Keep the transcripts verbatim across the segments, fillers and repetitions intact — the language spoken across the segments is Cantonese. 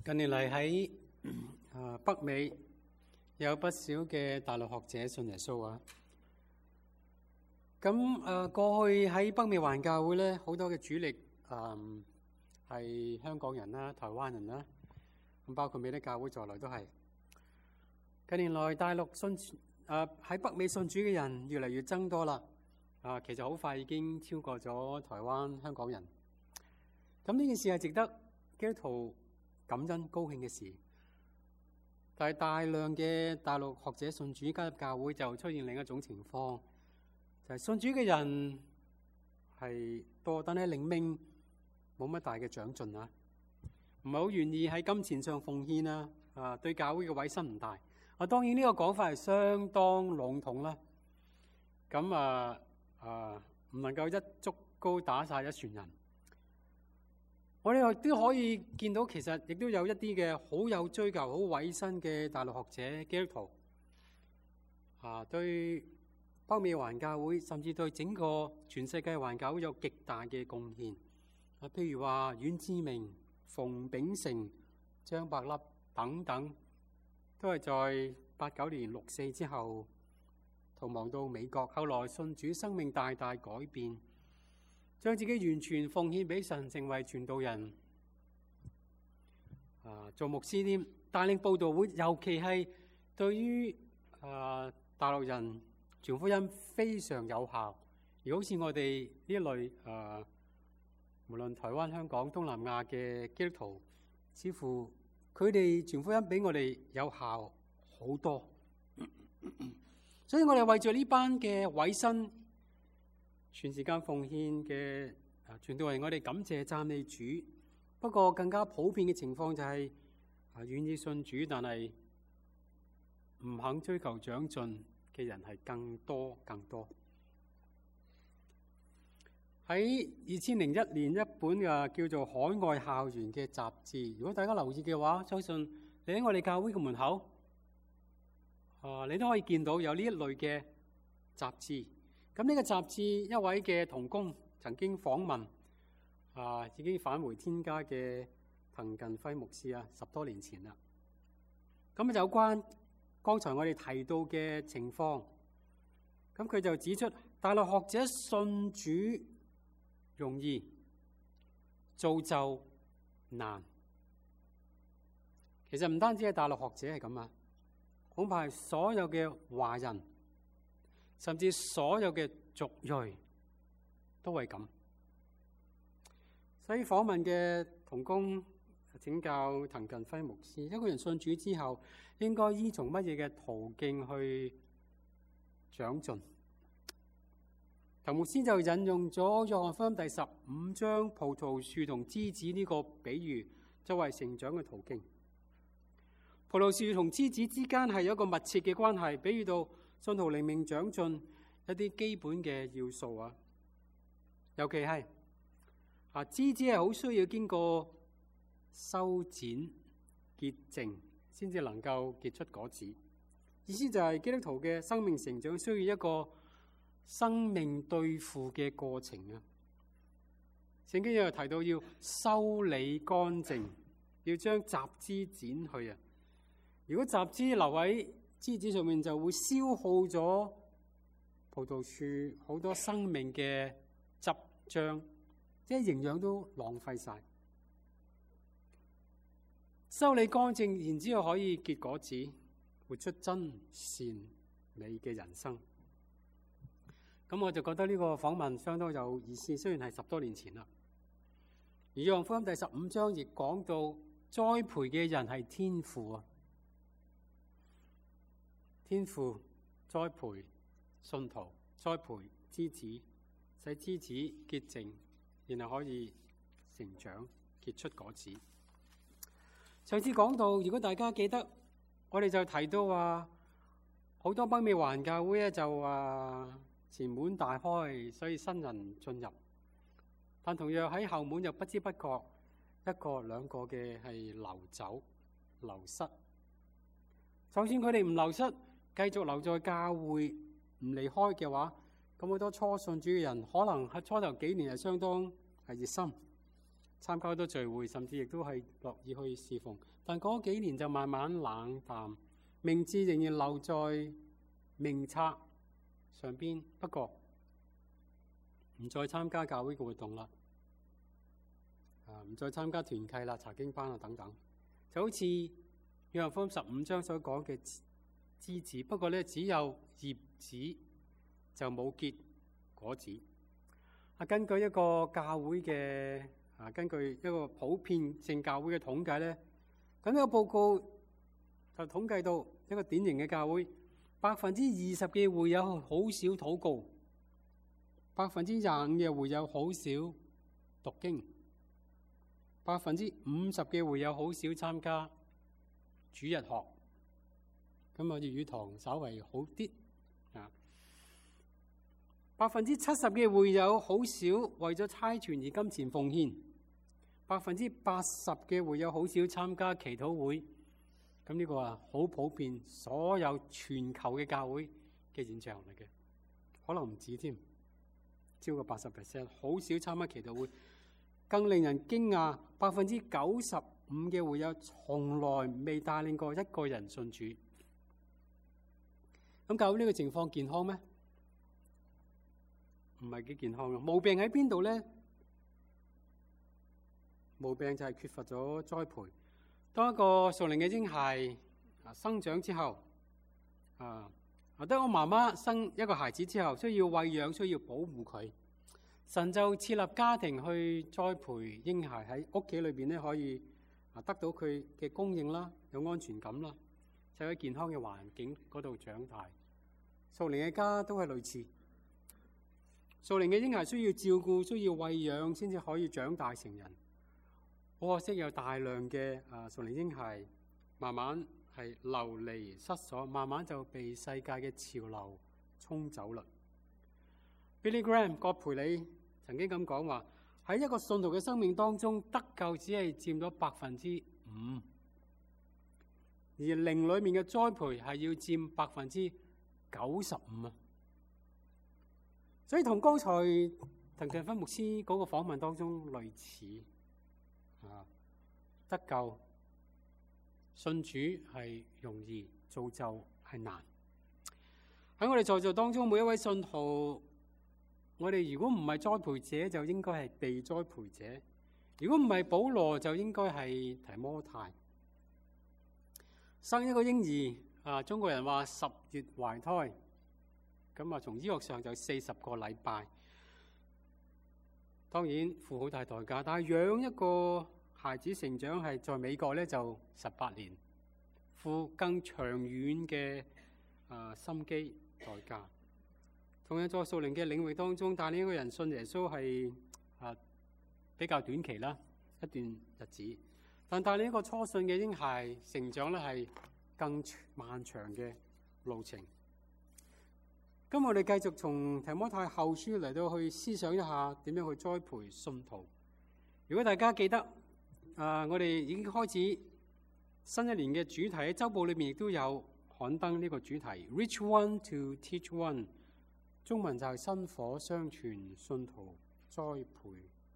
近年嚟喺啊北美有不少嘅大陸學者信耶穌啊。咁誒過去喺北美環教會咧，好多嘅主力誒係香港人啦、台灣人啦，咁包括美的教會在內都係。近年來大陸信誒喺北美信主嘅人越嚟越增多啦。啊，其實好快已經超過咗台灣香港人。咁呢件事係值得基督徒感恩高興嘅事，但係大量嘅大陸學者信主加入教會，就出現另一種情況，就係、是、信主嘅人係多，但係靈命冇乜大嘅長進啊，唔係好願意喺金錢上奉獻啊，啊對教會嘅委身唔大。啊，當然呢個講法係相當籠統啦。咁啊啊唔能夠一竹篙打晒一船人。我哋亦都可以見到，其實亦都有一啲嘅好有追求、好委身嘅大陸學者基督徒，啊，對北美環教會，甚至對整個全世界環教會有極大嘅貢獻。啊，譬如話阮志明、馮秉成、張伯笠等等，都係在八九年六四之後逃亡到美國，後來信主，生命大大改變。將自己完全奉獻俾神，成為傳道人，啊，做牧師添，帶領佈道會，尤其係對於啊大陸人傳福音非常有效。而好似我哋呢一類啊，無論台灣、香港、東南亞嘅基督徒，似乎佢哋傳福音比我哋有效好多。所以我哋為咗呢班嘅委身，全時間奉獻嘅啊，傳道人，我哋感謝讚美主。不過更加普遍嘅情況就係、是、啊，願意信主但係唔肯追求長進嘅人係更多更多。喺二千零一年一本嘅叫做《海外校園》嘅雜誌，如果大家留意嘅話，相信你喺我哋教會嘅門口啊，你都可以見到有呢一類嘅雜誌。咁呢個雜誌一位嘅同工曾經訪問啊，已經返回天家嘅滕近輝牧師啊，十多年前啦。咁有關剛才我哋提到嘅情況，咁佢就指出大陸學者信主容易，造就難。其實唔單止係大陸學者係咁啊，恐怕係所有嘅華人，甚至所有嘅族裔都係咁。所以訪問嘅同工請教滕近輝牧師，一個人信主之後應該依從乜嘢嘅途徑去長進？滕牧師就引用咗約翰福音第十五章葡萄樹同枝子呢個比喻，作為成長嘅途徑。葡萄樹同枝子之間係有一個密切嘅關係，比喻到信徒靈命長進一啲基本嘅要素啊，尤其係啊枝子係好需要經過修剪潔淨，先至能夠結出果子。意思就係基督徒嘅生命成長需要一個生命對付嘅過程啊。聖經又提到要修理乾淨，要將雜枝剪去啊。如果雜枝留喺枝子上面，就會消耗咗葡萄樹好多生命嘅汁漿，即係營養都浪費晒。修理乾淨，然之後可以結果子，活出真善美嘅人生。咁我就覺得呢個訪問相當有意思，雖然係十多年前啦。而約翰福音第十五章亦講到栽培嘅人係天父啊。天父栽培信徒，栽培枝子，使枝子潔淨，然後可以成長結出果子。上次講到，如果大家記得，我哋就提到話，好多北美環教會咧就話前門大開，所以新人進入，但同樣喺後門又不知不覺一個兩個嘅係流走流失。就算佢哋唔流失，繼續留在教會唔離開嘅話，咁好多初信主嘅人可能喺初頭幾年係相當係熱心， 參加好多聚會，甚至亦都係樂意去侍奉。但嗰幾年就慢慢冷淡，名字仍然留在名冊上邊，不過唔再參加教會嘅活動啦，啊，唔再參加團契啦、查經班啊等等，就好似約翰福音十五章所講嘅枝子，不過咧只有葉子就冇結果子。啊，根據一個教會嘅啊，根據一個普遍性教會嘅統計咧，咁呢個報告就統計到一個典型嘅教會，百分之二十嘅會友好少禱告，百分之廿五嘅會友好少讀經，百分之五十嘅會友好少參加主日學。咁啊，粵語堂稍為好啲啊。百分之七十嘅會友好少為咗差傳而金錢奉獻，百分之八十嘅會友好少參加祈禱會。咁呢個啊好普遍，所有全球嘅教會嘅現象嚟嘅，可能唔止添，超過八十 percent， 好少參加祈禱會。更令人驚訝，百分之九十五嘅會友從來未帶領過一個人信主。咁教會呢個情況健康咩？唔係幾健康嘅。毛病喺邊度咧？毛病就係缺乏咗栽培。當一個屬靈嘅嬰孩啊生長之後，啊，當我媽媽生一個孩子之後，需要餵養，需要保護佢，神就設立家庭去栽培嬰孩喺屋企裏邊咧，可以啊得到佢嘅供應啦，有安全感啦，就喺健康嘅環境嗰度長大。屬靈嘅家都係類似。屬靈嘅嬰孩需要照顧，需要餵養，先至可以長大成人。好可惜，有大量嘅啊屬靈嬰孩慢慢係流離失所，慢慢就被世界嘅潮流沖走啦。Billy Graham 葛培理曾經咁講話：喺一個信徒嘅生命當中，得救只係佔咗百分之五，而靈裡面嘅栽培係要佔百分之九十五啊！所以同剛才滕近輝牧師嗰個訪問當中類似啊，得救信主係容易，造就係難。喺我哋在座當中每一位信徒，我哋如果唔係栽培者，就應該係被栽培者；如果唔係保羅，就應該係提摩太。生一個嬰兒啊，中國人話十月懷胎。咁啊，從醫學上就四十個禮拜，當然付好大代價。但係養一個孩子成長係在美國咧就十八年，付更長遠嘅啊心機代價。同樣在屬靈嘅領域當中，帶領一個人信耶穌係啊比較短期啦，一段日子。但帶領一個初信嘅嬰孩成長咧係更漫長嘅路程。今日我哋繼續從提摩太後書嚟到去思想一下點樣去栽培信徒。如果大家記得，啊、呃，我哋已經開始新一年嘅主題，喺週報裏面亦都有刊登呢個主題 Reach one to teach one， 中文就係薪火相傳，信徒栽培。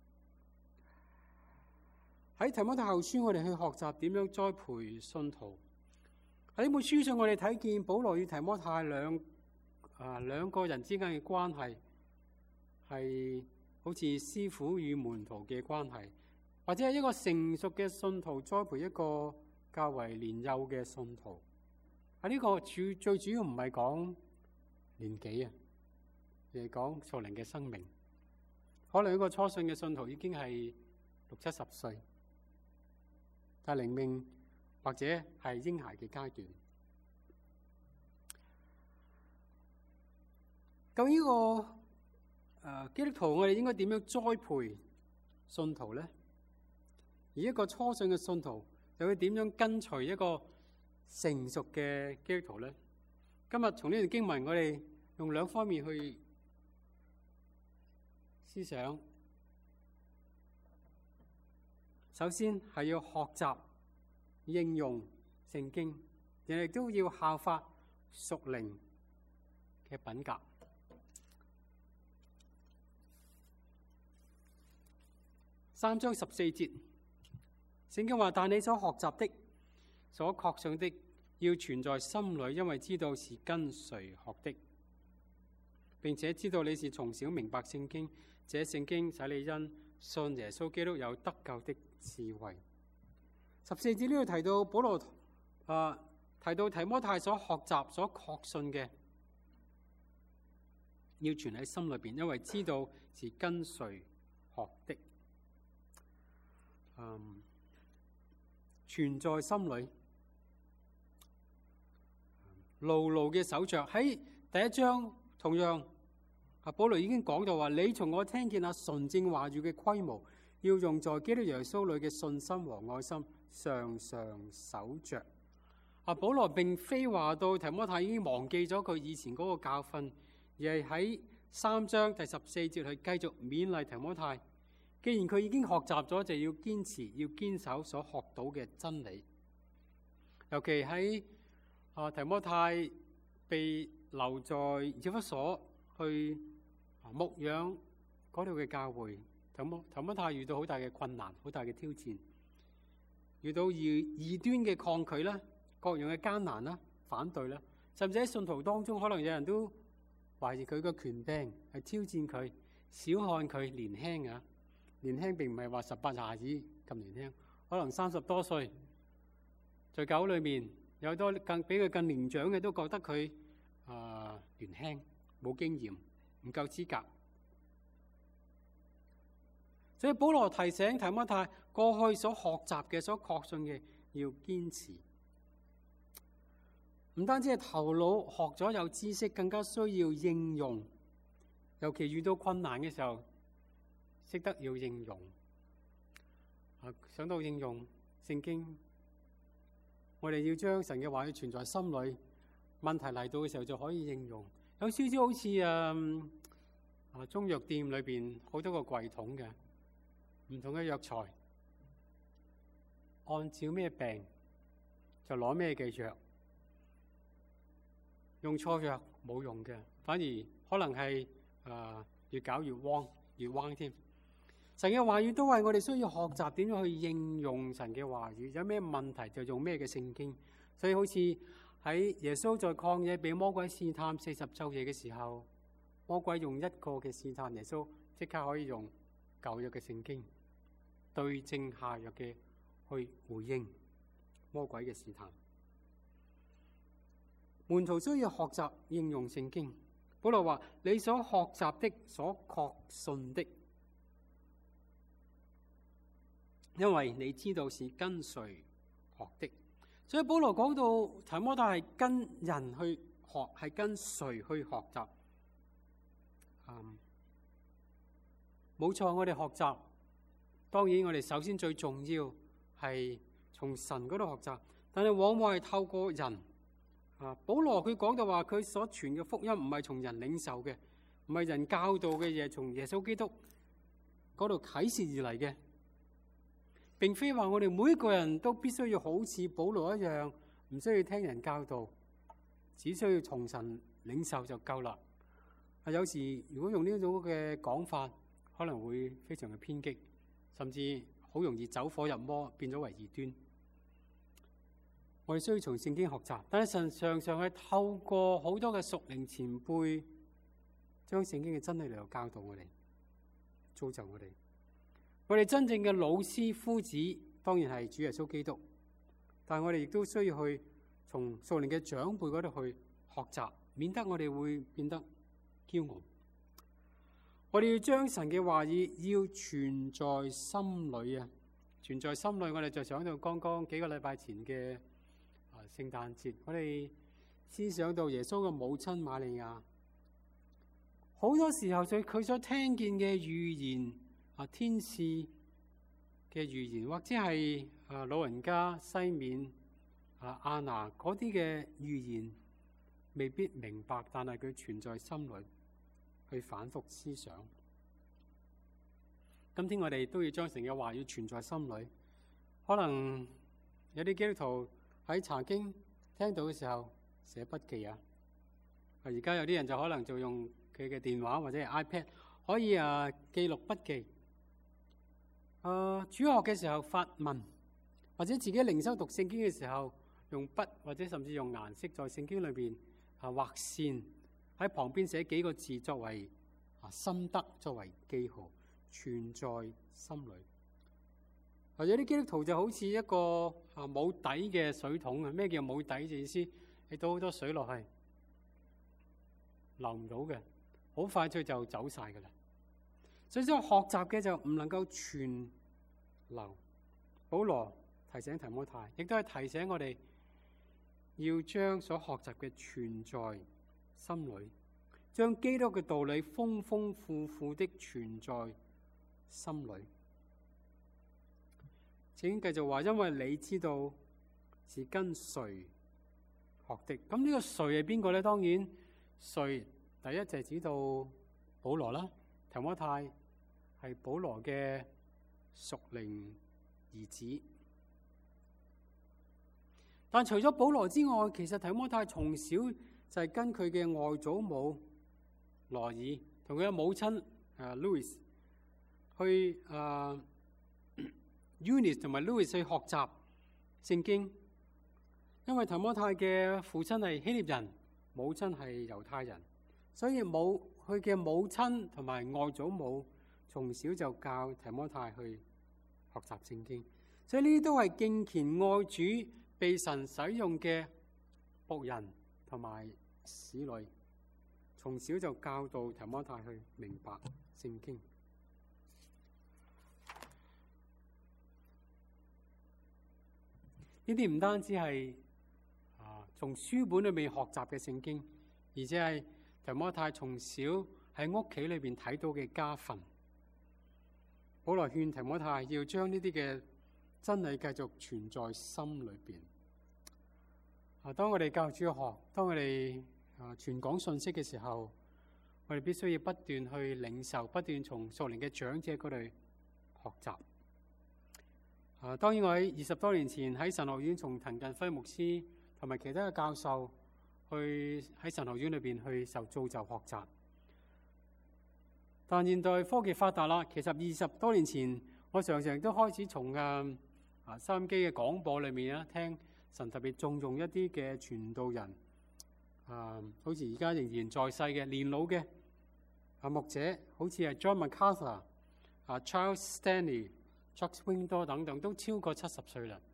喺提摩太後書，我哋去學習點樣栽培信徒。喺呢本書上，我哋睇見保羅與提摩太兩啊，兩個人之間嘅關係係好似師傅與門徒嘅關係，或者係一個成熟嘅信徒栽培一個較為年幼嘅信徒。喺呢個主最主要唔係講年紀啊，而係講屬靈嘅生命。可能一個初信嘅信徒已經係六七十歲，但係靈命或者係嬰孩嘅階段。咁呢、這個誒、呃、基督徒，我哋應該點樣栽培信徒咧？而一個初信嘅信徒又會點樣跟隨一個成熟嘅基督徒咧？今日從呢段經文，我哋用兩方面去思想。首先係要學習應用聖經，亦都要效法屬靈嘅品格。 三章十四節，聖經話：但你所學習的、所確信的，要存在心裏，因為知道是跟誰學的，並且知道你是從小明白聖經，這聖經使你因信耶穌基督有得救的智慧。十四節呢度提到保羅啊，提到提摩太所學習、所確信嘅，要存喺心裏邊，因為知道是跟誰學的。嗯，存在心裏，牢牢嘅守着。喺第一章同樣，阿保羅已經講到話：你從我聽見那純正話語嘅規模，要用在基督耶穌裏嘅信心和愛心，常常守着。阿保羅並非話到提摩太已經忘記咗佢以前嗰個教訓，而係喺三章第十四節去繼續勉勵提摩太。既然佢已經學習咗，就要堅持，要堅守所學到嘅真理。尤其喺啊提摩太被留在以弗所去牧養嗰度嘅教會，提摩提摩太遇到好大嘅困難，好大嘅挑戰，遇到異異端嘅抗拒啦，各樣嘅艱難啦，反對啦，甚至喺信徒當中，可能有人都懷疑佢個權柄，係挑戰佢，小看佢年輕啊。年輕並唔係話十八廿二咁年輕，可能三十多歲，在教會裏面有多更比佢更年長嘅都覺得佢啊、呃、年輕，冇經驗，唔夠資格。所以保羅提醒提摩太，過去所學習嘅、所確信嘅要堅持，唔單止係頭腦學咗有知識，更加需要應用，尤其遇到困難嘅時候。識得要應用，啊，想到應用聖經，我哋要將神嘅話語存在心裏，問題嚟到嘅時候就可以應用。有少少好似啊啊中藥店裏邊好多個櫃桶嘅唔同嘅藥材，按照咩病就攞咩嘅藥，用錯藥冇用嘅，反而可能係啊越搞越彎，越彎添。神嘅話語都係我哋需要學習點樣去應用神嘅話語，有咩問題就用咩嘅聖經。所以好似喺耶穌在曠野被魔鬼試探四十晝夜嘅時候，魔鬼用一個嘅試探，耶穌即刻可以用舊約嘅聖經對症下藥嘅去回應魔鬼嘅試探。門徒需要學習應用聖經。保羅話：你所學習的、所確信的，因為你知道是跟誰學的。所以保羅講到提摩太係跟人去學，係跟誰去學習。嗯，冇錯，我哋學習，當然我哋首先最重要係從神嗰度學習，但係往往係透過人。啊，保羅佢講到話，佢所傳嘅福音唔係從人領受嘅，唔係人教導嘅嘢，從耶穌基督嗰度啟示而嚟嘅。並非話我哋每一個人都必須要好似保羅一樣，唔需要聽人教導，只需要從神領受就夠啦。啊，有時如果用呢種嘅講法，可能會非常嘅偏激，甚至好容易走火入魔，變咗為異端。我哋需要從聖經學習，但係神常常係透過好多嘅屬靈前輩，將聖經嘅真理嚟到教導我哋，造就我哋。我哋真正嘅老師夫子，當然係主耶穌基督，但係我哋亦都需要去從屬靈嘅長輩嗰度去學習，免得我哋會變得驕傲。我哋要將神嘅話語要存在心裏啊，存在心裏。我哋就想到剛剛幾個禮拜前嘅啊聖誕節，我哋思想到耶穌嘅母親瑪利亞，好多時候佢佢所聽見嘅預言啊，天使嘅預言，或者係啊老人家西面啊亞拿嗰啲嘅預言，未必明白，但係佢存在心裏，去反覆思想。今天我哋都要將神嘅話語存在心裏。可能有啲基督徒喺查經聽到嘅時候寫筆記啊，而家有啲人就可能就用佢嘅電話或者係 iPad 可以啊記錄筆記。 呃、主學嘅時候發問，或者自己靈修讀聖經嘅時候用筆或者甚至用顏色在聖經裏邊啊畫線，喺旁邊寫幾個字作為啊心得，作為記號，存在心裏。或者啲基督徒就好似一個啊冇底嘅水桶啊。咩叫冇底嘅意思？你倒好多水落去，流唔到嘅，好快脆就走晒噶啦。所以，所以學習嘅就唔能夠存留。保羅提醒提摩太，亦都係提醒我哋要將所學習嘅存在心裏，將基督嘅道理豐豐富富的存在心裏。請繼續話，因為你知道是跟誰學的。咁呢個誰係邊個咧？當然，誰第一就係指到保羅啦。提摩太係保羅嘅屬靈兒子。但除咗保羅之外，其實提摩太從小就係跟佢嘅外祖母羅爾同佢嘅母親誒 Louis 去誒。呃 Eunice 同埋 Louis 去學習聖經，因為提摩太嘅父親係希臘人，母親係猶太人，所以母佢嘅母親同埋外祖母從小就教提摩太去學習聖經，所以呢啲都係敬虔愛主、被神使用嘅僕人同埋使女，從小就教導提摩太去明白聖經。呢啲唔單止係啊從書本裏面學習嘅聖經，而且係提摩太從小喺屋企裏邊睇到嘅家訓。保羅勸提摩太要將呢啲嘅真理繼續存在心裏邊。啊，當我哋教主學，當我哋啊傳講信息嘅時候，我哋必須要不斷去領受，不斷從屬靈嘅長者嗰度學習。啊，當然我喺二十多年前喺神學院，從滕近輝牧師同埋其他嘅教授去喺神學院裏邊去受造就學習。但現代科技發達啦，其實二十多年前我常常都開始從嘅啊收音機嘅廣播裏面啊聽神特別重用一啲嘅傳道人，啊，好似而家仍然在世嘅年老嘅啊牧者，好似係 John MacArthur、啊 Charles Stanley、Chuck Swindoll 等等，都超過七十歲啦，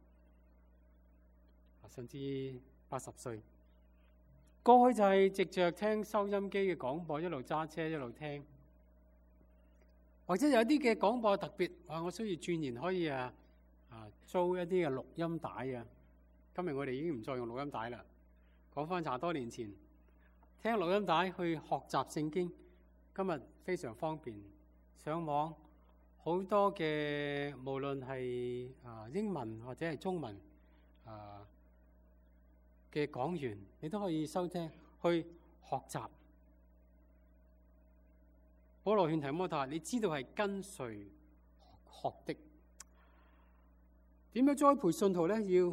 甚至八十歲。過去就係藉着聽收音機嘅廣播，一路揸車一路聽，或者有啲嘅廣播特別，啊，我需要鑽研可以啊啊租一啲嘅錄音帶啊。今日我哋已經唔再用錄音帶啦。講翻廿多年前，聽錄音帶去學習聖經，今日非常方便，上網。好多嘅無論係啊英文或者係中文啊嘅講員，你都可以收聽去學習。保羅勸提摩太，你知道係跟誰學的？點樣栽培信徒咧？要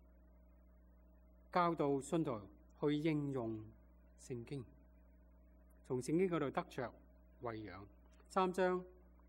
教導信徒去應用聖經，從聖經嗰度得着餵養。三章。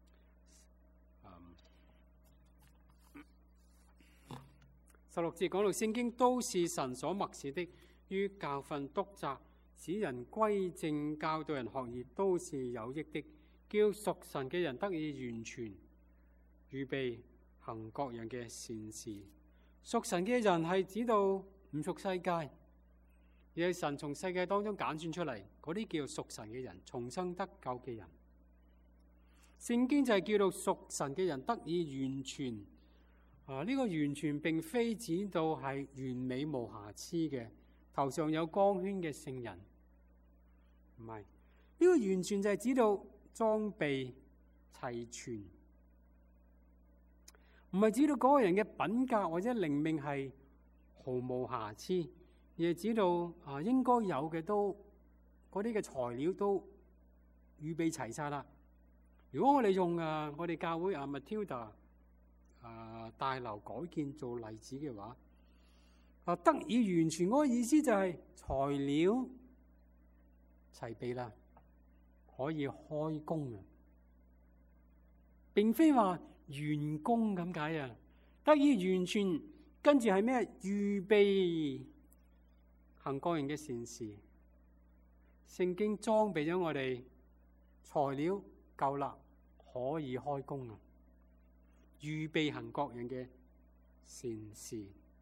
十六節講到聖經都是神所默示的，於教訓、督責、使人歸正、教導人學義，都是有益的，叫屬神嘅人得以完全，預備行各樣嘅善事。屬神嘅人係指到唔屬世界，而係神從世界當中揀選出嚟嗰啲叫屬神嘅人，重生得救嘅人。聖經就係叫到屬神嘅人得以完全。啊！呢、這個完全並非指到係完美無瑕疵嘅，頭上有光圈嘅聖人，唔係。呢、這個完全就係指到裝備齊全，唔係指到嗰個人嘅品格或者靈命係毫無瑕疵，而係指到啊應該有嘅都嗰啲嘅材料都預備齊晒啦。如果我哋用啊我哋教會啊 Matilda。啊！大樓改建做例子嘅話，啊得以完全嗰個意思就係材料齊備啦，可以開工啊！並非話完工咁解啊，得以完全。跟住係咩？預備行各樣嘅善事。聖經裝備咗我哋材料夠啦，可以開工啊！預備行各樣嘅善事。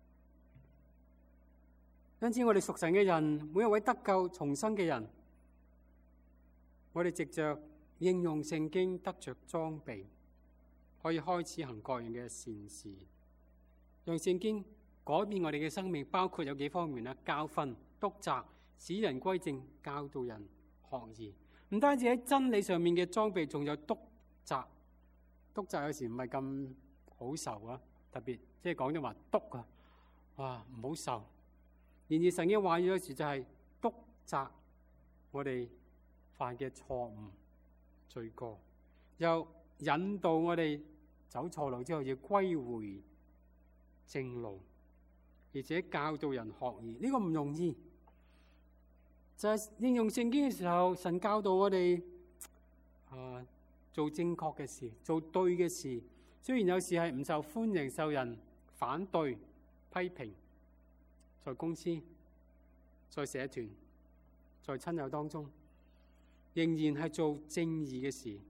因此我哋屬神嘅人，每一位得救重生嘅人，我哋藉着應用聖經得着裝備，可以開始行各樣嘅善事。讓聖經改變我哋嘅生命，包括有幾方面啦：教訓、督責、使人歸正、教導人學義。唔單止喺真理上面嘅裝備，仲有督責。督責有時唔係咁好受啊，特別即係講咗話督啊，哇唔好受。然而神嘅話語有時就係督責我哋犯嘅錯誤罪過，又引導我哋走錯路之後要歸回正路，而且教導人學義。呢個唔容易，就係應用聖經嘅時候，神教導我哋啊做正確嘅事，做對嘅事。雖然有時係唔受歡迎，受人反對批評，在公司、在社團、在親友當中，仍然係做正義嘅事。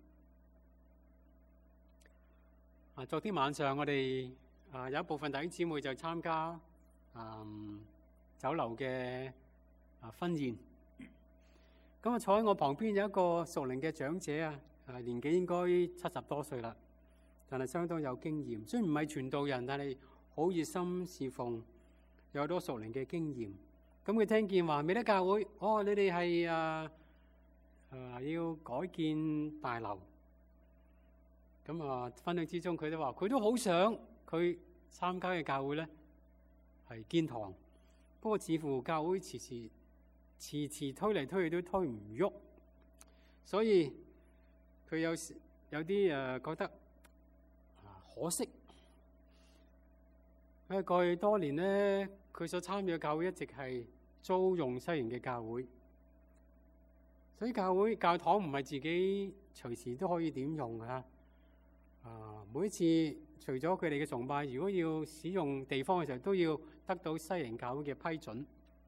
啊，昨天晚上我哋啊有一部分弟兄姊妹就參加嗯酒樓嘅啊婚宴。咁啊坐喺我旁邊有一個屬靈嘅長者啊，啊年紀應該七十多歲啦，但係相當有經驗。雖然唔係傳道人，但係好熱心侍奉，有好多屬靈嘅經驗。咁佢聽見話美德教會，哦，你哋係啊啊要改建大樓。咁啊，分享之中佢都話，佢都好想佢參加嘅教會咧係建堂，不過似乎教會遲遲遲遲推嚟推去都推唔喐，所以佢有時有啲誒覺得啊可惜。喺過去多年咧，佢所參與嘅教會一直係租用西營嘅教會，所以教會教堂唔係自己隨時都可以點用㗎。啊，每一次除咗佢哋嘅崇拜，如果要使用地方嘅時候，都要得到西營教會嘅批准。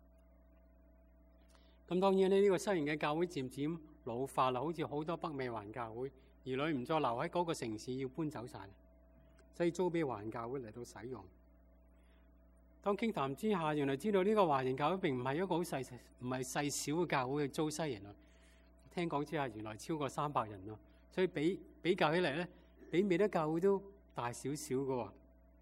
咁當然呢，呢個西營嘅教會漸漸老化啦，好似好多北美環教會，兒女唔再留喺嗰個城市，要搬走晒，所以租俾環教會嚟到使用。當傾談之下，原來知道呢個華人教會並唔係一個好細唔係細小嘅教會去租西營啊。聽講之下，原來超過三百人咯，所以比比較起嚟咧，比美德教會都大少少嘅喎。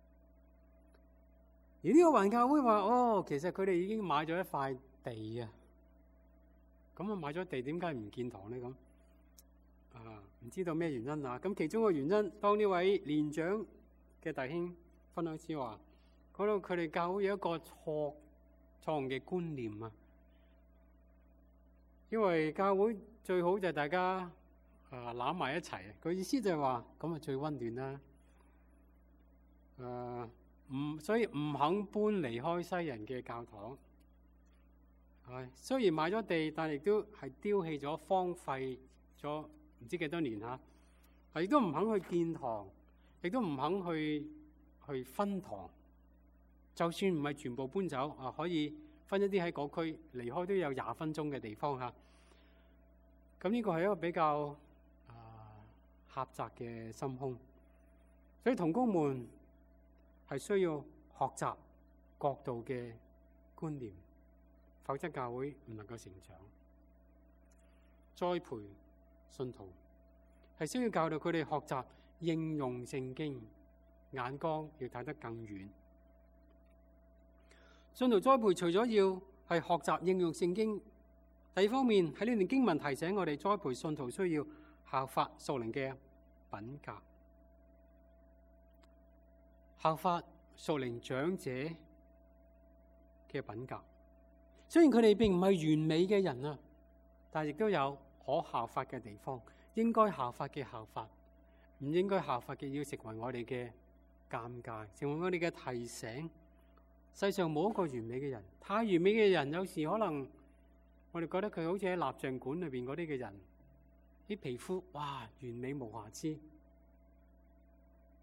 而呢個環教會話：哦，其實佢哋已經買咗一塊地啊。咁啊，買咗地點解唔建堂咧？咁啊，唔知道咩原因啊？咁其中個原因，當呢位年長嘅弟兄分享之話，講到佢哋教會有一個錯錯誤嘅觀念啊。因為教會最好就係大家啊攬埋一齊，佢意思就係話咁啊最溫暖啦。誒、啊、唔所以唔肯搬離開西人嘅教堂。係雖然買咗地，但係亦都係丟棄咗、荒廢咗唔知幾多年嚇。係亦都唔肯去建堂，亦都唔肯去去分堂。就算唔係全部搬走啊，可以分一啲喺嗰區離開都有廿分鐘嘅地方嚇。咁呢個係一個比較啊狹窄嘅心胸，所以同工們係需要學習角度嘅觀念。否則教會唔能夠成長。栽培信徒係需要教導佢哋學習應用聖經，眼光要睇得更遠。信徒栽培除咗要係學習應用聖經，第二方面喺呢段經文提醒我哋，栽培信徒需要效法屬靈嘅品格，效法屬靈長者嘅品格。雖然佢哋並唔係完美嘅人啊，但係亦都有可效法嘅地方。應該效法嘅效法，唔應該效法嘅要成為我哋嘅鑑戒，成為我哋嘅提醒。世上冇一個完美嘅人，太完美嘅人，有時可能我哋覺得佢好似喺蠟像館裏邊嗰啲嘅人，啲皮膚哇完美無瑕疵，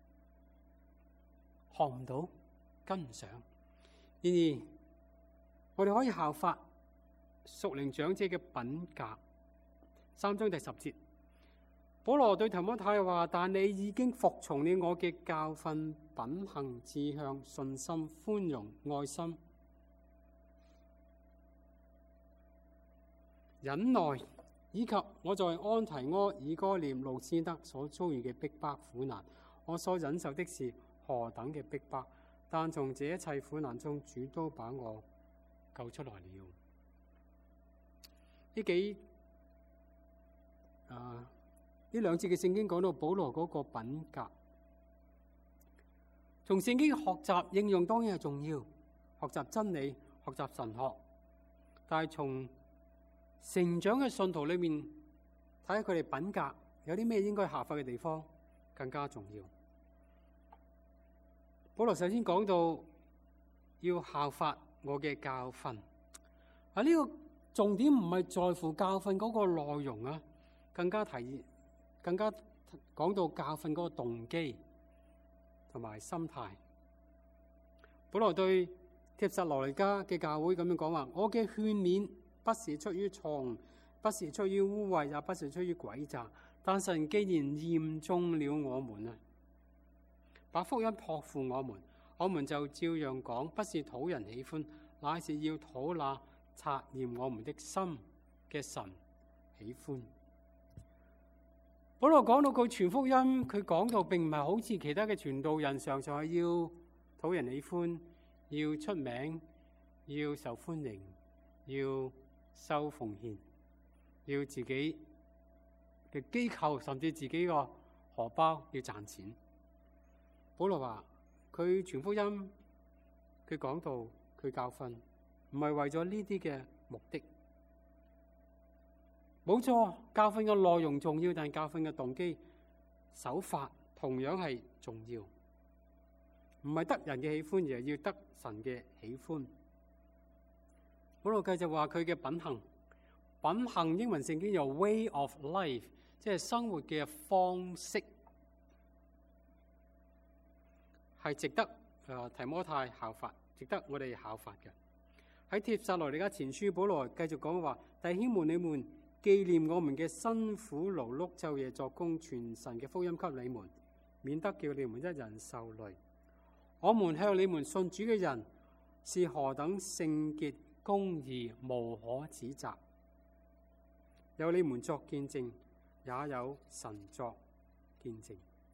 學唔到，跟唔上。然而，我哋可以效法屬靈長者嘅品格。三章第十節，保羅對提摩太話：但你已經服從了我嘅教訓、品行、志向、信心、寬容、愛心、忍耐，以及我在安提阿、以哥念、路斯德所遭遇嘅逼迫苦難。我所忍受的是何等嘅逼迫，但從這一切苦難中，主都把我救出來了。呢幾啊呢兩節嘅聖經講到保羅嗰個品格，從聖經學習應用當然係重要，學習真理，學習神學，但係從成長嘅信徒裏面睇下佢哋品格有啲咩應該效法嘅地方更加重要。保羅首先講到要效法我嘅教訓，啊呢個重點唔係在乎教訓嗰個內容啊，更加提更加講到教訓嗰個動機同埋心態。保羅對帖撒羅尼迦嘅教會咁樣講話：我嘅勸勉不是出於錯誤，不是出於污穢，也不是出於詭詐，但神既然驗中了我們啊，把福音託付我們，我們就照樣講，不是討人喜歡，乃是要討那察驗我們的心嘅神喜歡。保羅講到佢傳福音，佢講到並唔係好似其他嘅傳道人，常常係要討人喜歡，要出名，要受歡迎，要收奉獻，要自己嘅機構甚至自己個荷包要賺錢。保羅話佢傳福音，佢講道，佢教訓，唔係為咗呢啲嘅目的。冇錯，教訓嘅內容重要，但係教訓嘅動機、手法同樣係重要。唔係得人嘅喜歡，而係要得神嘅喜歡。保羅繼續話佢嘅品行，品行英文聖經有 way of life， 即係生活嘅方式，係值得誒提摩太效法，值得我哋效法嘅。喺帖撒羅尼迦前書，保羅繼續講話：弟兄們，你們紀念我們嘅辛苦勞碌，晝夜作工，傳神嘅福音給你們，免得叫你們一人受累。我們向你們信主嘅人是何等聖潔、公義，無可指責。有你們作見證，也有神作見證。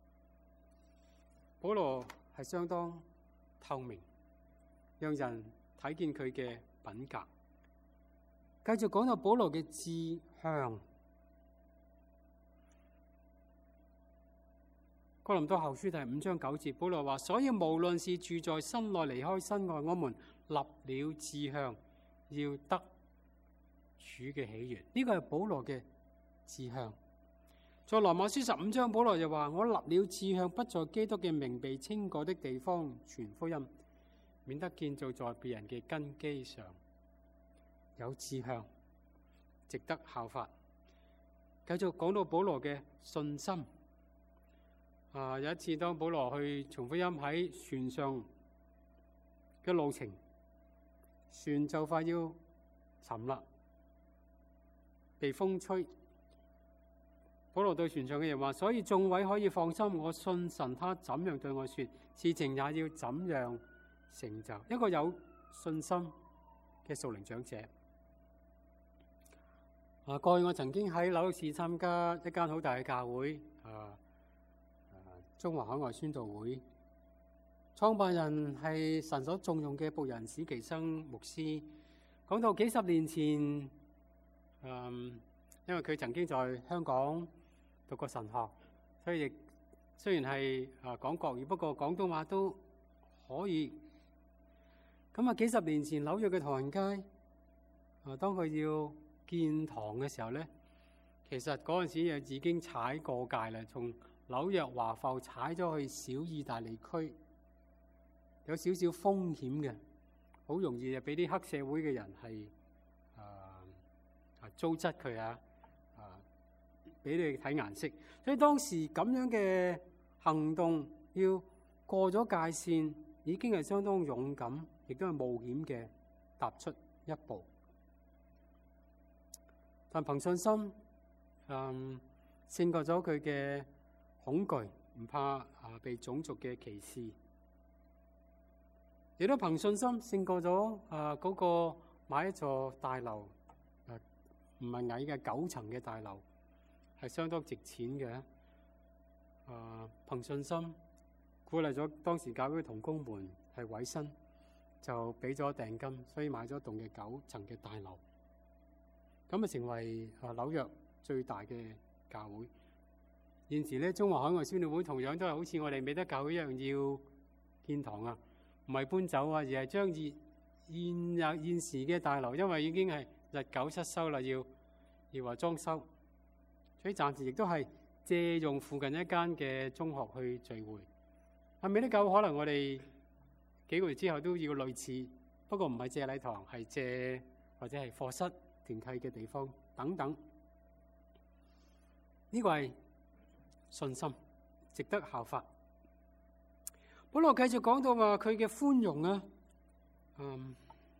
保羅係相當透明，讓人睇見佢嘅品格。繼續講到保羅嘅志向。哥林多後書第五章九節，保羅話：所以無論是住在身內，離開身外，我們立了志向，要得主嘅喜悅。呢個係保羅嘅志向。在羅馬書十五章，保羅就話：我立了志向，不在基督嘅名被稱過的地方傳福音，免得建造在別人嘅根基上。有志向，值得效法。繼續講到保羅嘅信心。啊！有一次，當保羅去傳福音喺船上嘅路程，船就快要沉啦，被風吹。保羅對船上嘅人話：所以眾位可以放心，我信神，他怎樣對我說，事情也要怎樣成就。一個有信心嘅屬靈長者。啊！過去我曾經喺紐約市參加一間好大嘅教會，啊！中華海外宣道會創辦人係神所重用嘅僕人史其生牧師。講到幾十年前，嗯，因為佢曾經在香港讀過神學，所以亦雖然係啊講國語，不過廣東話都可以。咁啊，幾十年前紐約嘅唐人街啊，當佢要建堂嘅時候咧，其實嗰陣時已經踩過界啦，從紐約華埠踩咗去小意大利區，有少少風險嘅，好容易就俾啲黑社會嘅人係啊啊糟質佢啊啊，俾你睇顏色。所以當時咁樣嘅行動要過咗界線，已經係相當勇敢，亦都係冒險嘅踏出一步。但憑信心，嗯，勝過咗佢嘅恐懼，唔怕啊被種族嘅歧視，亦都憑信心勝過咗啊嗰個買一座大樓，誒唔係矮嘅九層嘅大樓，係相當值錢嘅。啊，憑信心鼓勵咗當時教會嘅同工們係委身，就俾咗訂金，所以買咗棟嘅九層嘅大樓。咁啊，成為啊紐約最大嘅教會。現時咧，中華海外宣道會同樣都係好似我哋美德教會一樣要建堂啊，唔係搬走啊，而係將現現有現時嘅大樓，因為已經係日久失修啦，要要話裝修，所以暫時亦都係借用附近一間嘅中學去聚會。啊，美德教會可能我哋幾個月之後都要類似，不過唔係借禮堂，係借或者係課室、團契嘅地方等等。呢個係信心，值得效法。保羅繼續講到話佢嘅寬容啊，嗯，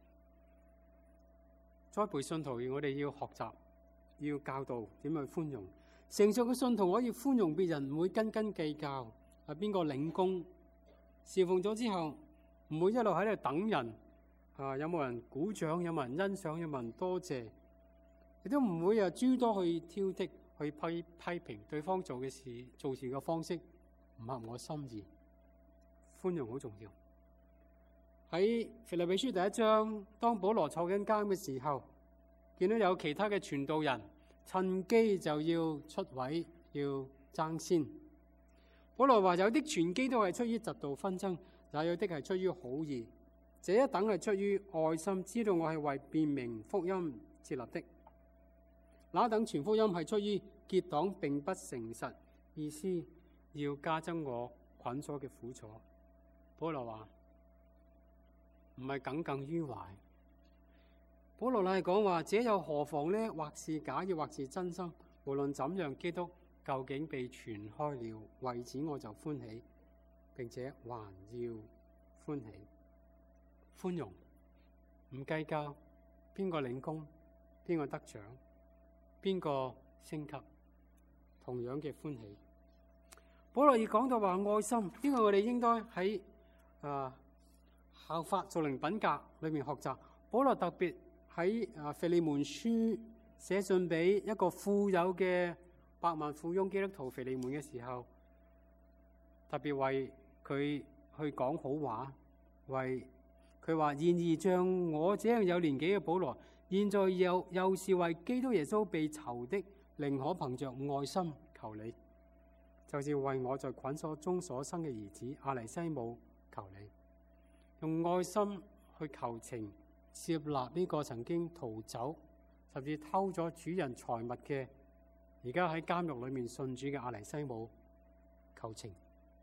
栽培信徒，我哋要學習，要教導點去寬容。成熟嘅信徒可以寬容別人，唔會斤斤計較。係邊個領功，侍奉咗之後，唔會一路喺度等人啊，有冇人鼓掌，有冇人欣賞，有冇人多謝，亦都唔會啊諸多去挑剔，去批批評對方做嘅事、做事嘅方式唔合我心意。寬容好重要。喺腓立比書第一章，當保羅坐緊監嘅時候，見到有其他嘅傳道人趁機就要出位，要爭先。保羅話：有啲傳基督係出於嫉妒紛爭，也有啲係出於好意。這一等係出於愛心，知道我係為辨明福音設立的；那等傳福音係出於結黨，並不誠實，意思要加增我捆鎖嘅苦楚。保羅話唔係耿耿於懷。保羅係講話：這又何妨呢？或是假意，或是真心，無論怎樣，基督究竟被傳開了，為此我就歡喜，並且還要歡喜。寬容，唔計較邊個領功，邊個得獎，邊個升級，同樣嘅歡喜。保羅亦講到話愛心，因為我哋應該喺啊效法屬靈品格裏面學習。保羅特別喺啊腓利門書寫信俾一個富有嘅百萬富翁基督徒腓利門嘅時候，特別為佢去講好話，為佢話：然而像我這樣有年紀嘅保羅，現在又又是為基督耶穌被囚的，寧可憑着愛心求你，就是為我在捆鎖中所生嘅兒子阿尼西姆求你，用愛心去求情，接納呢個曾經逃走甚至偷咗主人財物嘅，而家喺監獄裏面信主嘅阿尼西姆求情。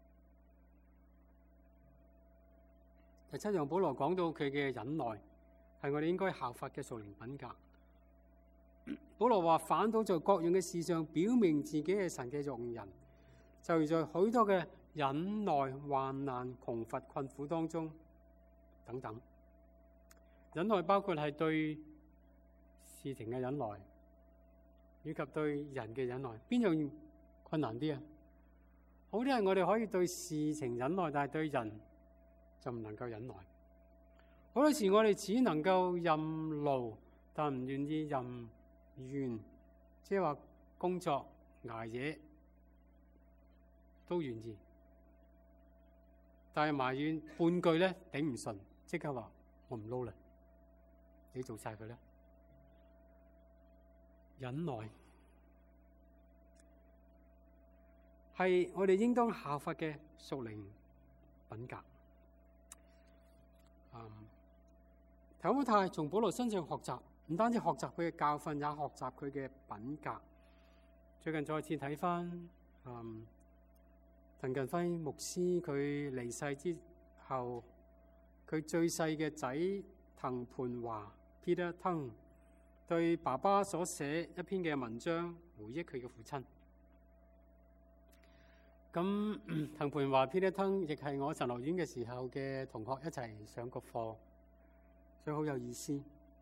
第七樣，保羅講到佢嘅忍耐係我哋應該效法嘅屬靈品格。保羅話：反倒在各樣嘅事上表明自己係神嘅用人，就如在許多嘅忍耐、患難、窮乏、困苦當中等等。忍耐包括係對事情嘅忍耐，以及對人嘅忍耐。邊樣困難啲啊？好啲係我哋可以對事情忍耐，但係對人就唔能夠忍耐。好多時我哋只能夠任勞，但唔願意任怨，即係話工作捱夜都願意，但係埋怨半句咧頂唔順，即刻話我唔撈啦，你做晒佢啦。忍耐係我哋應當效法嘅屬靈品格。嗯，提摩太從保羅身上學習，唔單止學習佢嘅教訓，也學習佢嘅品格。最近再次睇翻，嗯，滕近輝牧師佢離世之後，佢最細嘅仔滕盤華 Peter Tung 對爸爸所寫一篇嘅文章，回憶佢嘅父親。 咁滕培華 Peter Tung 亦係我神學院嘅時候嘅同學，一齊上過課，所以好有意思。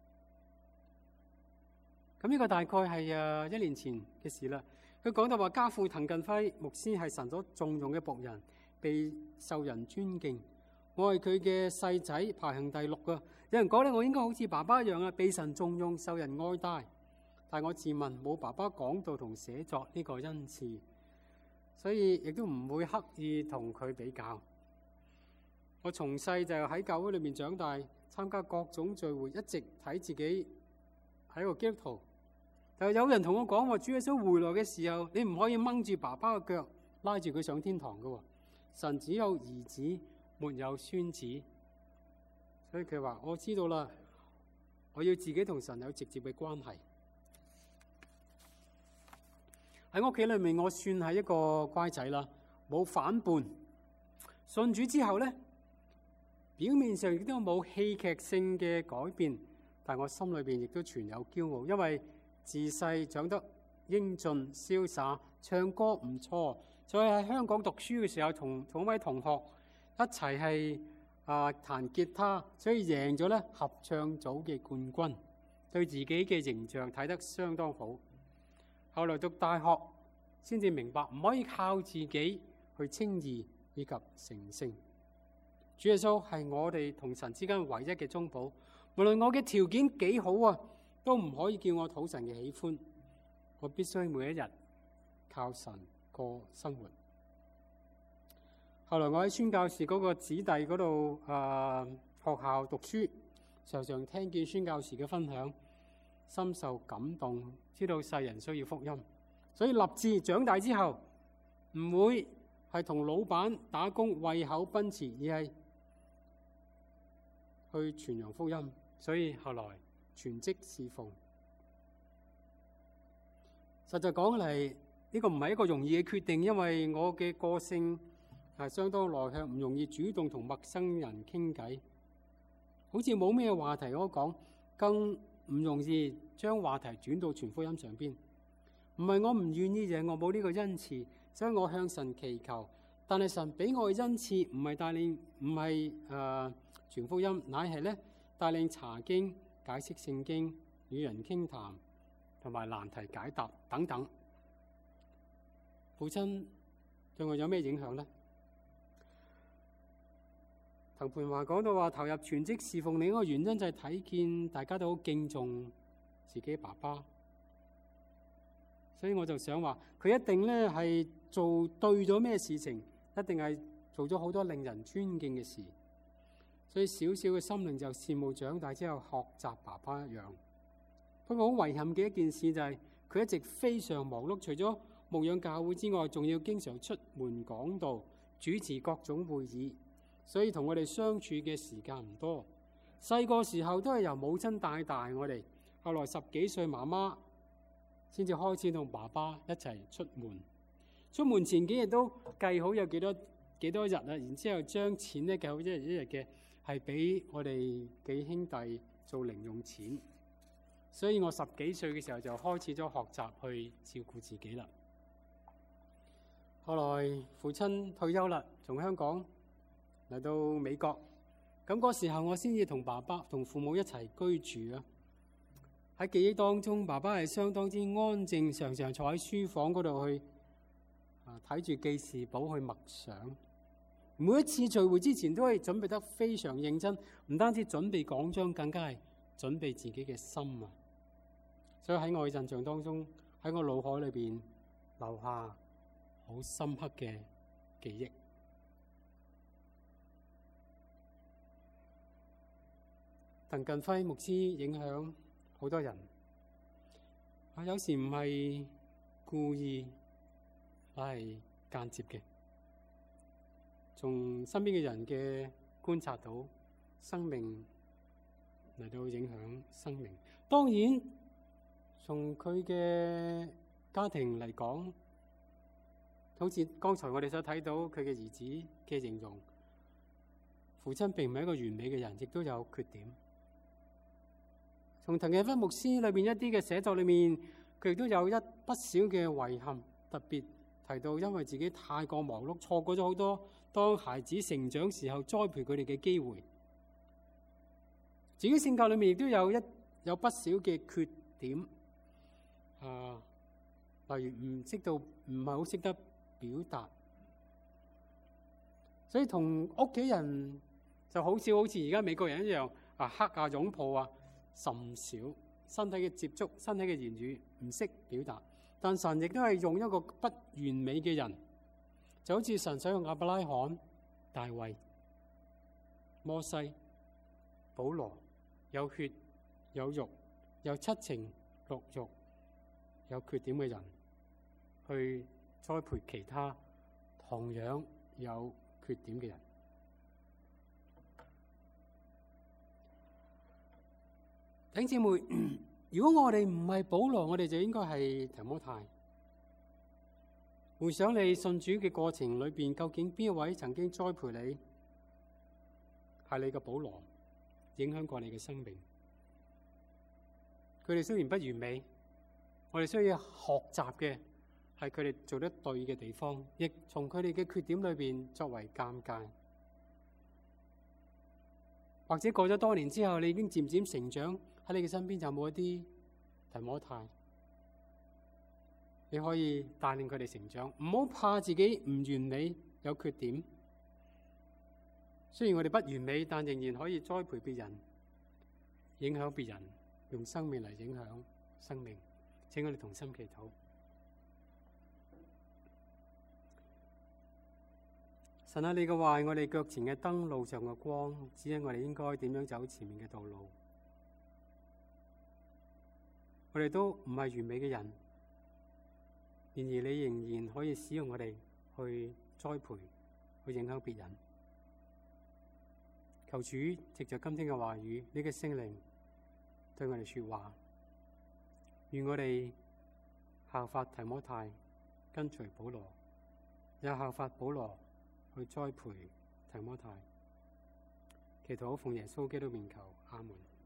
咁呢個大概係誒一年前嘅事啦。佢講到話，家父滕近輝牧師係神所重用嘅僕人，被受人尊敬。我係佢嘅細仔，排行第六噶。有人講咧，我應該好似爸爸一樣啊，被神重用，受人愛戴。但我自問冇爸爸講道同寫作呢個恩賜，所以亦都唔會刻意同佢比較。我從細就喺教會裏面長大，參加各種聚會，一直睇自己係一個基督徒。但係有人同我講話，主耶穌回來嘅時候，你唔可以掹住爸爸嘅腳，拉住佢上天堂嘅。神只有兒子，沒有孫子。所以佢話：我知道啦，我要自己同神有直接嘅關係。喺屋企裏面，我算係一個乖仔啦，冇反叛。信主之後咧，表面上亦都冇戲劇性嘅改變，但我心裏邊亦都存有驕傲，因為自細長得英俊瀟灑，唱歌唔錯。所以喺香港讀書嘅時候，同同一位同學一齊係啊彈吉他，所以贏咗咧合唱組嘅冠軍，對自己嘅形象睇得相當好。後來讀大學先至明白，唔可以靠自己去稱義以及成聖。主耶穌係我哋同神之間唯一嘅中保，無論我嘅條件幾好啊，都唔可以叫我討神嘅喜歡。我必須每一日靠神過生活。後來我喺宣教士嗰個子弟嗰度啊學校讀書，常常聽見宣教士嘅分享，深受感動，知道世人需要福音，所以立志長大之後唔會係同老闆打工為口奔馳，而係去傳揚福音。所以後來全職侍奉。實在講嚟，呢個唔係一個容易嘅決定，因為我嘅個性係相當內向，唔容易主動同陌生人傾偈，好似冇咩話題可講，更唔容易將話題轉到傳福音上邊。唔係我唔願意，而係我冇呢個恩賜，所以我向神祈求。但係神俾我嘅恩賜唔係帶領，唔係誒傳福音，乃係咧帶領查經、解釋聖經、與人傾談同埋難題解答等等。父親對我有咩影響呢？滕培華講到話，投入全職侍奉另一個原因就係睇見大家都好敬重自己爸爸，所以我就想話佢一定咧係做對咗咩事情，一定係做咗好多令人尊敬嘅事，所以小小嘅心靈就羨慕長大之後學習爸爸一樣。不過好遺憾嘅一件事就係、是、佢一直非常忙碌，除咗牧養教會之外，仲要經常出門講道、主持各種會議，所以同我哋相處嘅時間唔多。細個時候都係由母親帶大我哋，後來十幾歲媽媽先至開始同爸爸一齊出門。出門前幾日都計好有幾多幾多日啊，然之後將錢咧計好一日一日嘅，係俾我哋幾兄弟做零用錢。所以我十幾歲嘅時候就開始咗學習去照顧自己啦。後來父親退休啦，從香港嚟到美國，咁嗰時候我先至同爸爸同父母一齊居住啊。喺記憶當中，爸爸係相當之安靜，常常坐喺書房嗰度去啊睇住記事簿去默想。每一次聚會之前都係準備得非常認真，唔單止準備講章，更加係準備自己嘅心啊！所以喺我嘅印象當中，喺我腦海裏邊留下好深刻嘅記憶。滕近輝牧師影響好多人，啊，有時唔係故意，而係間接嘅，從身邊嘅人嘅觀察到生命嚟到影響生命。當然，從佢嘅家庭嚟講，好似剛才我哋所睇到佢嘅兒子嘅形容，父親並唔係一個完美嘅人，亦都有缺點。從滕近輝牧師裏邊一啲嘅寫作裏面，佢亦都有一不少嘅遺憾，特別提到因為自己太過忙碌，錯過咗好多當孩子成長時候栽培佢哋嘅機會。自己性格裏面亦都有一有不少嘅缺點，啊，例如唔識到唔係好識得表達，所以同屋企人就好少好似而家美國人一樣啊，黑啊擁抱啊甚少，身體嘅接觸、身體嘅言語唔識表達。但神亦都係用一個不完美嘅人，就好似神使用亞伯拉罕、大衛、摩西、保羅，有血有肉，有七情六欲，有缺點嘅人，去栽培其他同樣有缺點嘅人。弟兄姊妹，如果我哋唔係保羅，我哋就應該係提摩太。回想你信主嘅過程裏邊，究竟邊一位曾經栽培你？係你嘅保羅影響過你嘅生命。佢哋雖然不完美，我哋需要學習嘅係佢哋做得對嘅地方，亦從佢哋嘅缺點裏邊作為鑑戒。或者過咗多年之後，你已經漸漸成長，喺你嘅身邊有冇一啲提摩太？你可以帶領佢哋成長，唔好怕自己唔完美有缺點。雖然我哋不完美，但仍然可以栽培別人，影響別人，用生命嚟影響生命。請我哋同心祈禱。神啊，你嘅話係我哋腳前嘅燈，路上嘅光，指引我哋應該點樣走前面嘅道路。我哋都唔係完美嘅人，然而你仍然可以使用我哋去栽培，去影響別人。求主藉着今天嘅話語，你嘅聖靈對我哋說話，願我哋效法提摩太，跟隨保羅，也效法保羅去栽培提摩太。祈禱奉耶穌基督名求，阿門。